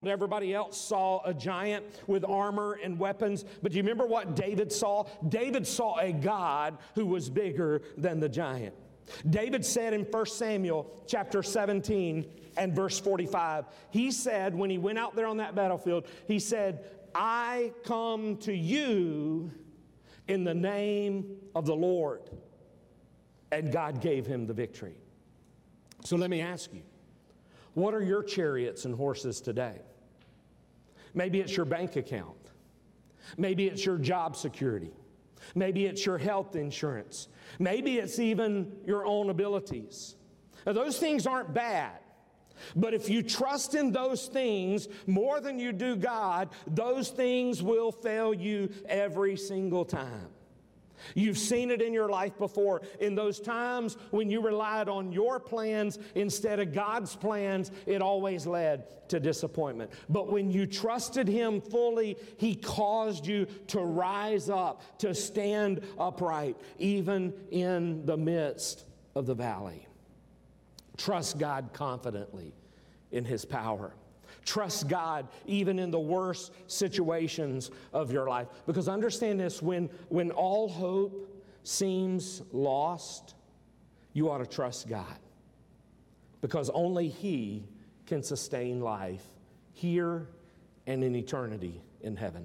Everybody else saw a giant with armor and weapons. But do you remember what David saw? David saw a God who was bigger than the giant. David said in 1 Samuel chapter 17 and verse 45, he said when he went out there on that battlefield, he said, I come to you in the name of the Lord. And God gave him the victory. So let me ask you, what are your chariots and horses today? Maybe it's your bank account. Maybe it's your job security. Maybe it's your health insurance. Maybe it's even your own abilities. Now, those things aren't bad. But if you trust in those things more than you do God, those things will fail you every single time. You've seen it in your life before. In those times when you relied on your plans instead of God's plans, it always led to disappointment. But when you trusted Him fully, He caused you to rise up, to stand upright, even in the midst of the valley. Trust God confidently in His power. Trust God even in the worst situations of your life. Because understand this, when all hope seems lost, you ought to trust God. Because only He can sustain life here and in eternity in heaven.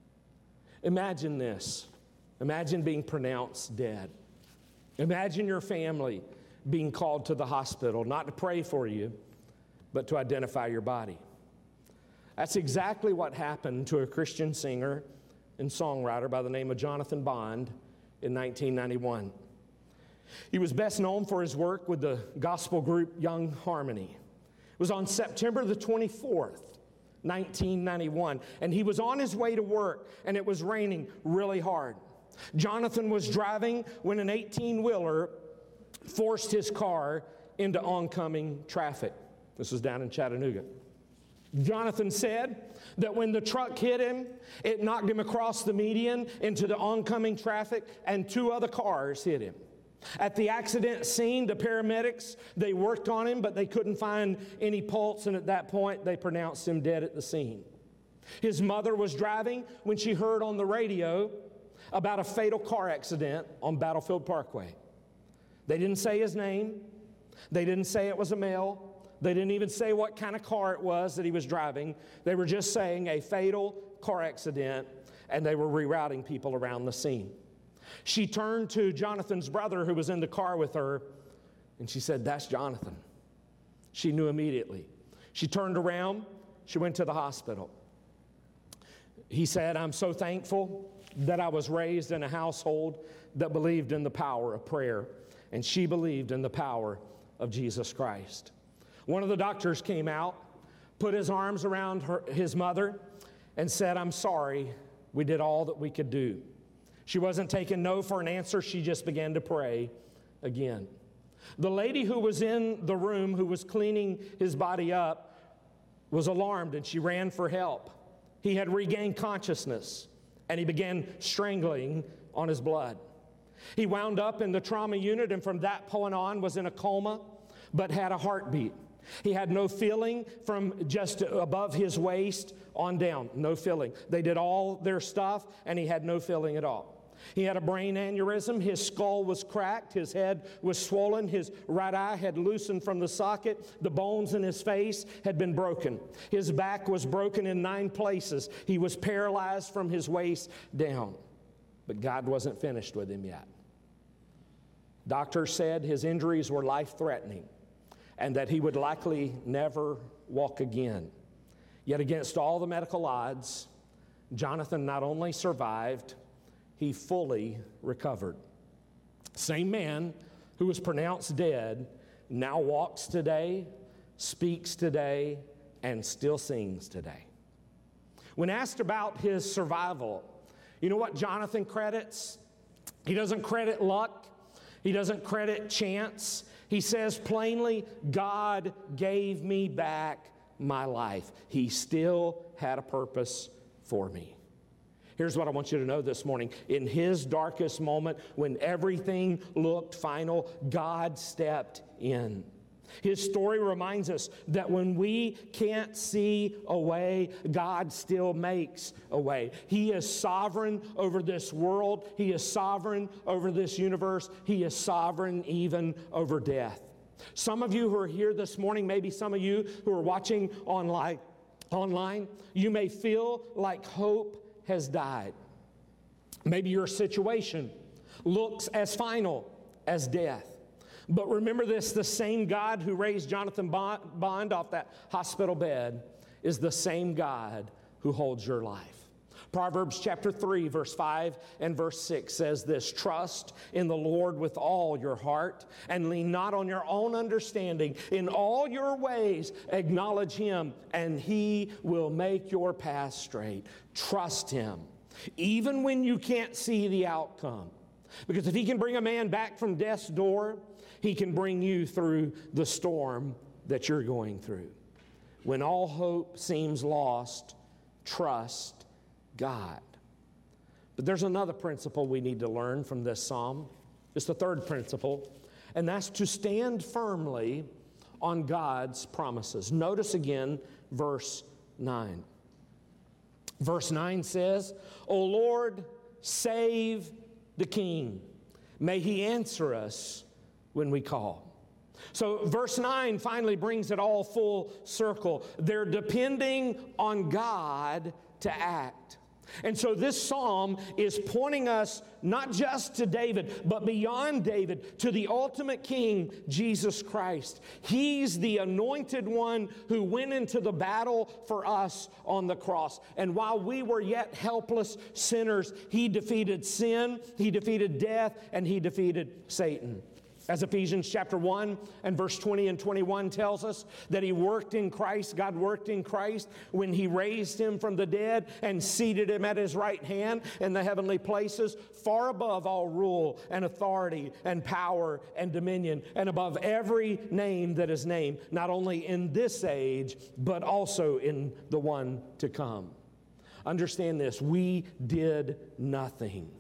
Imagine this. Imagine being pronounced dead. Imagine your family being called to the hospital, not to pray for you, but to identify your body. That's exactly what happened to a Christian singer and songwriter by the name of Jonathan Bond in 1991. He was best known for his work with the gospel group Young Harmony. It was on September the 24th, 1991, and he was on his way to work, and it was raining really hard. Jonathan was driving when an 18-wheeler forced his car into oncoming traffic. This was down in Chattanooga. Jonathan said that when the truck hit him, it knocked him across the median into the oncoming traffic, and 2 other cars hit him. At the accident scene, the paramedics, they worked on him, but they couldn't find any pulse, and at that point, they pronounced him dead at the scene. His mother was driving when she heard on the radio about a fatal car accident on Battlefield Parkway. They didn't say his name. They didn't say it was a male. They didn't even say what kind of car it was that he was driving. They were just saying a fatal car accident, and they were rerouting people around the scene. She turned to Jonathan's brother who was in the car with her, and she said, "That's Jonathan." She knew immediately. She turned around. She went to the hospital. He said, "I'm so thankful that I was raised in a household that believed in the power of prayer." And she believed in the power of Jesus Christ. One of the doctors came out, put his arms around his mother, and said, "I'm sorry, we did all that we could do." She wasn't taking no for an answer. She just began to pray again. The lady who was in the room, who was cleaning his body up, was alarmed, and she ran for help. He had regained consciousness, and he began strangling on his blood. He wound up in the trauma unit, and from that point on was in a coma, but had a heartbeat. He had no feeling from just above his waist on down, no feeling. They did all their stuff, and he had no feeling at all. He had a brain aneurysm. His skull was cracked. His head was swollen. His right eye had loosened from the socket. The bones in his face had been broken. His back was broken in 9 places. He was paralyzed from his waist down. But God wasn't finished with him yet. Doctors said his injuries were life-threatening and that he would likely never walk again. Yet against all the medical odds, Jonathan not only survived, he fully recovered. Same man who was pronounced dead now walks today, speaks today, and still sings today. When asked about his survival, you know what Jonathan credits? He doesn't credit luck. He doesn't credit chance. He says plainly, God gave me back my life. He still had a purpose for me. Here's what I want you to know this morning. In his darkest moment, when everything looked final, God stepped in. His story reminds us that when we can't see a way, God still makes a way. He is sovereign over this world. He is sovereign over this universe. He is sovereign even over death. Some of you who are here this morning, maybe some of you who are watching online, you may feel like hope has died. Maybe your situation looks as final as death. But remember this, the same God who raised Jonathan Bond off that hospital bed is the same God who holds your life. Proverbs chapter 3, verse 5 and verse 6 says this, "Trust in the Lord with all your heart and lean not on your own understanding. In all your ways acknowledge Him, and He will make your path straight." Trust Him, even when you can't see the outcome. Because if He can bring a man back from death's door, He can bring you through the storm that you're going through. When all hope seems lost, trust God. But there's another principle we need to learn from this psalm. It's the third principle, and that's to stand firmly on God's promises. Notice again verse 9. Verse 9 says, "O Lord, save the King. May He answer us when we call." So verse 9 finally brings it all full circle. They're depending on God to act. And so this psalm is pointing us not just to David, but beyond David, to the ultimate King, Jesus Christ. He's the anointed one who went into the battle for us on the cross. And while we were yet helpless sinners, He defeated sin, He defeated death, and He defeated Satan. As Ephesians chapter 1 and verse 20 and 21 tells us, that He worked in Christ, God worked in Christ when He raised Him from the dead and seated Him at His right hand in the heavenly places, far above all rule and authority and power and dominion, and above every name that is named, not only in this age, but also in the one to come. Understand this, we did nothing,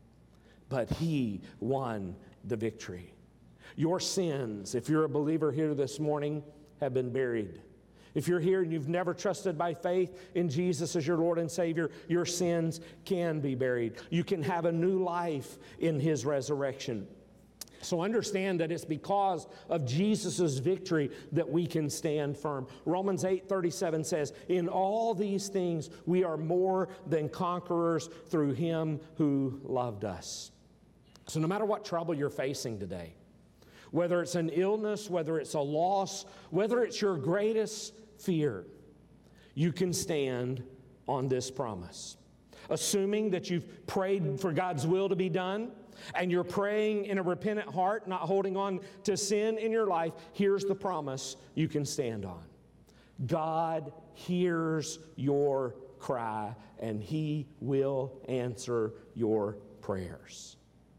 but He won the victory. Your sins, if you're a believer here this morning, have been buried. If you're here and you've never trusted by faith in Jesus as your Lord and Savior, your sins can be buried. You can have a new life in His resurrection. So understand that it's because of Jesus' victory that we can stand firm. Romans 8:37 says, "In all these things we are more than conquerors through Him who loved us." So no matter what trouble you're facing today, whether it's an illness, whether it's a loss, whether it's your greatest fear, you can stand on this promise. Assuming that you've prayed for God's will to be done, and you're praying in a repentant heart, not holding on to sin in your life, here's the promise you can stand on. God hears your cry, and He will answer your prayers.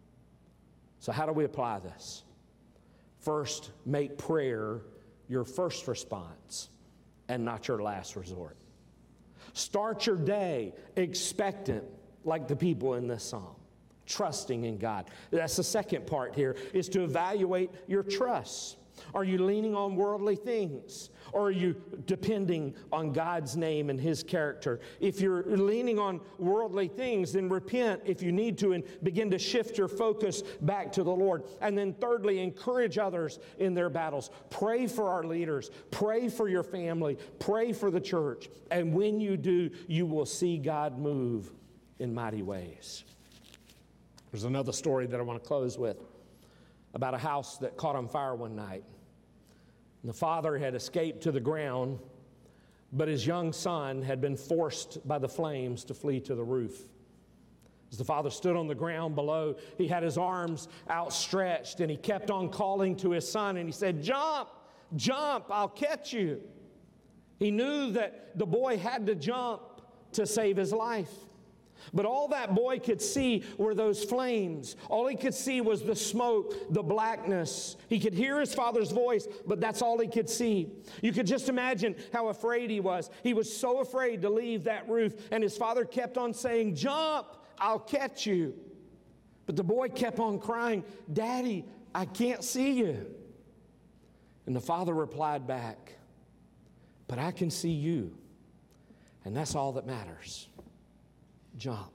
So how do we apply this? First, make prayer your first response and not your last resort. Start your day expectant like the people in this psalm, trusting in God. That's the second part here, is to evaluate your trust. Are you leaning on worldly things? Or are you depending on God's name and His character? If you're leaning on worldly things, then repent if you need to and begin to shift your focus back to the Lord. And then thirdly, encourage others in their battles. Pray for our leaders. Pray for your family. Pray for the church. And when you do, you will see God move in mighty ways. There's another story that I want to close with about a house that caught on fire one night. The father had escaped to the ground, but his young son had been forced by the flames to flee to the roof. As the father stood on the ground below, he had his arms outstretched, and he kept on calling to his son, and he said, "Jump, jump, I'll catch you." He knew that the boy had to jump to save his life. But all that boy could see were those flames. All he could see was the smoke, the blackness. He could hear his father's voice, but that's all he could see. You could just imagine how afraid he was. He was so afraid to leave that roof, and his father kept on saying, "Jump, I'll catch you." But the boy kept on crying, "Daddy, I can't see you." And the father replied back, but I can see you, and that's all that matters. Jump.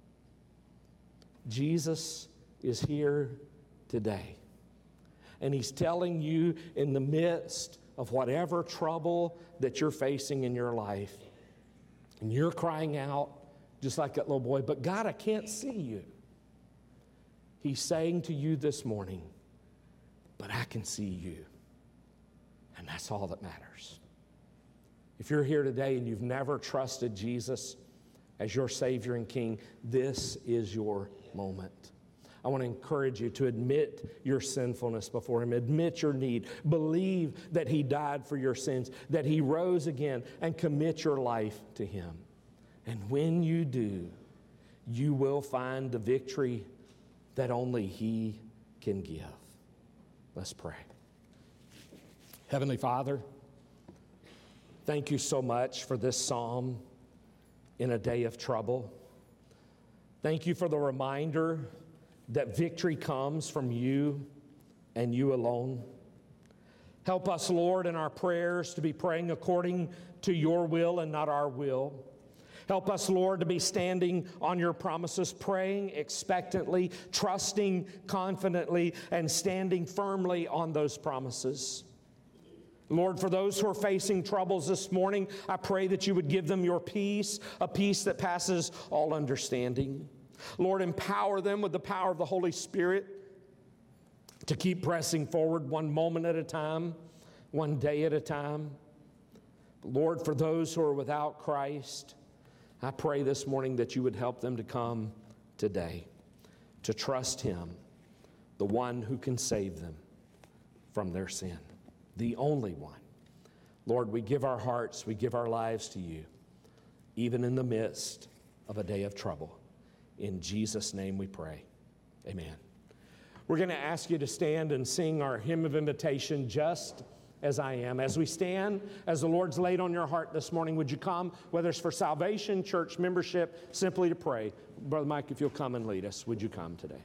Jesus is here today. And he's telling you in the midst of whatever trouble that you're facing in your life, and you're crying out just like that little boy, but God, I can't see you. He's saying to you this morning, but I can see you. And that's all that matters. If you're here today and you've never trusted Jesus as your Savior and King, this is your moment. I want to encourage you to admit your sinfulness before Him, admit your need, believe that He died for your sins, that He rose again, and commit your life to Him. And when you do, you will find the victory that only He can give. Let's pray. Heavenly Father, thank you so much for this psalm in a day of trouble. Thank you for the reminder that victory comes from you and you alone. Help us, Lord, in our prayers to be praying according to your will and not our will. Help us, Lord, to be standing on your promises, praying expectantly, trusting confidently, and standing firmly on those promises. Lord, for those who are facing troubles this morning, I pray that you would give them your peace, a peace that passes all understanding. Lord, empower them with the power of the Holy Spirit to keep pressing forward one moment at a time, one day at a time. Lord, for those who are without Christ, I pray this morning that you would help them to come today, to trust Him, the one who can save them from their sin, the only one. Lord, we give our hearts, we give our lives to you, even in the midst of a day of trouble. In Jesus' name we pray. Amen. We're going to ask you to stand and sing our hymn of invitation, Just As I Am. As we stand, as the Lord's laid on your heart this morning, would you come, whether it's for salvation, church membership, simply to pray? Brother Mike, if you'll come and lead us, would you come today?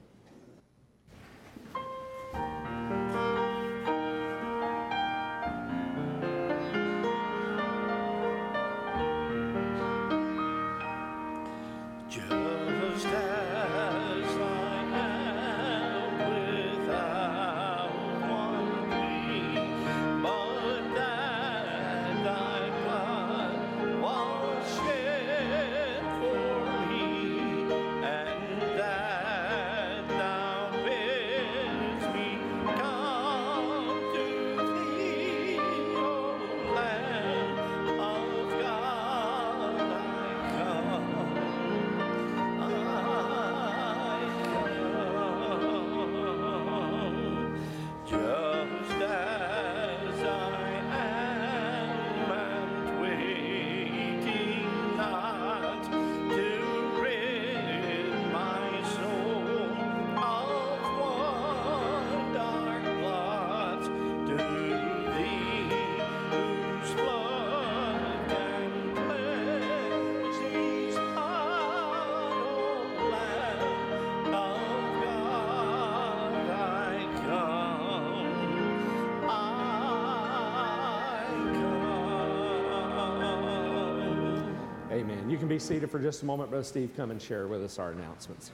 Amen. You can be seated for just a moment. Brother Steve, come and share with us our announcements.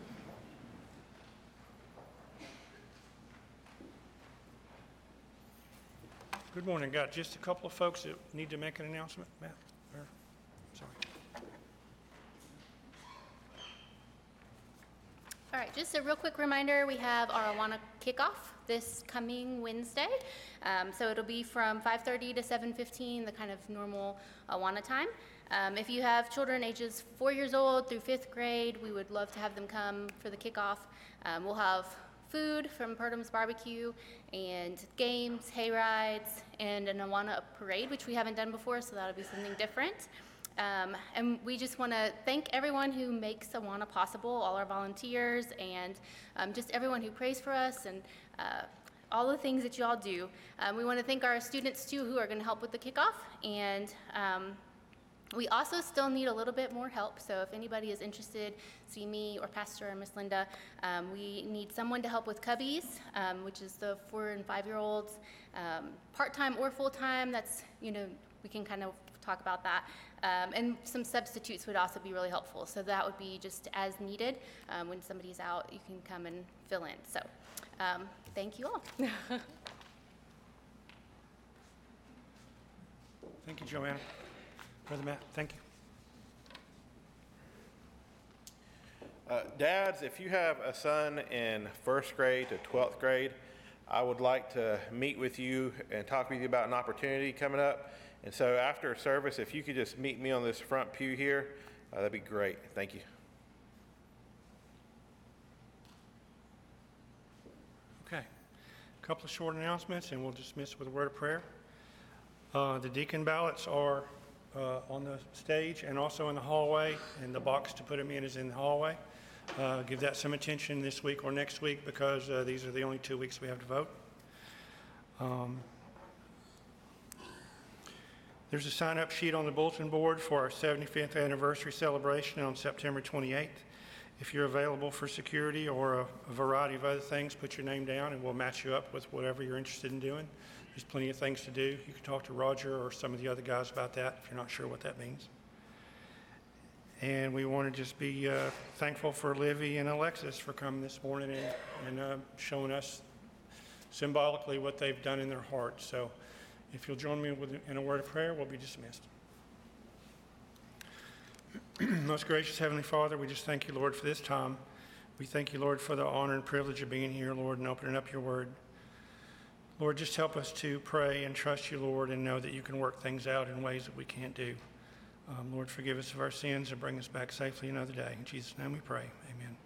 Good morning. Got just a couple of folks that need to make an announcement. Matt, sorry. All right, just a real quick reminder, we have our Awana kickoff this coming Wednesday. So it'll be from 5:30 to 7:15, the kind of normal Awana time. If you have children ages 4 years old through 5th grade, we would love to have them come for the kickoff. We'll have food from Purdum's Barbecue and games, hay rides, and an Awana parade, which we haven't done before, so that'll be something different. And we just want to thank everyone who makes Awana possible, all our volunteers, and just everyone who prays for us, and all the things that you all do. We want to thank our students, too, who are going to help with the kickoff, and We also still need a little bit more help, so if anybody is interested, see me or Pastor or Miss Linda. We need someone to help with cubbies, which is the 4 and 5-year-olds, part-time or full-time. That's, we can kind of talk about that. And some substitutes would also be really helpful. So that would be just as needed. When somebody's out, you can come and fill in. So thank you all. Thank you, Joanna. Brother Matt, thank you. Dads, if you have a son in 1st grade to 12th grade, I would like to meet with you and talk with you about an opportunity coming up. And so after service, if you could just meet me on this front pew here, that'd be great. Thank you. Okay. A couple of short announcements, and we'll dismiss with a word of prayer. The deacon ballots are on the stage and also in the hallway, and the box to put them in is in the hallway. Give that some attention this week or next week, because these are the only 2 weeks we have to vote. There's a sign-up sheet on the bulletin board for our 75th anniversary celebration on September 28th. If you're available for security or a variety of other things, put your name down and we'll match you up with whatever you're interested in doing. There's plenty of things to do. You can talk to Roger or some of the other guys about that if you're not sure what that means. And we want to just be thankful for Livy and Alexis for coming this morning and showing us symbolically what they've done in their hearts. So if you'll join me in a word of prayer, we'll be dismissed. Most gracious Heavenly Father, we just thank you, Lord, for this time. We thank you, Lord, for the honor and privilege of being here, Lord, and opening up your word. Lord, just help us to pray and trust you, Lord, and know that you can work things out in ways that we can't do. Lord, forgive us of our sins and bring us back safely another day. In Jesus' name we pray. Amen.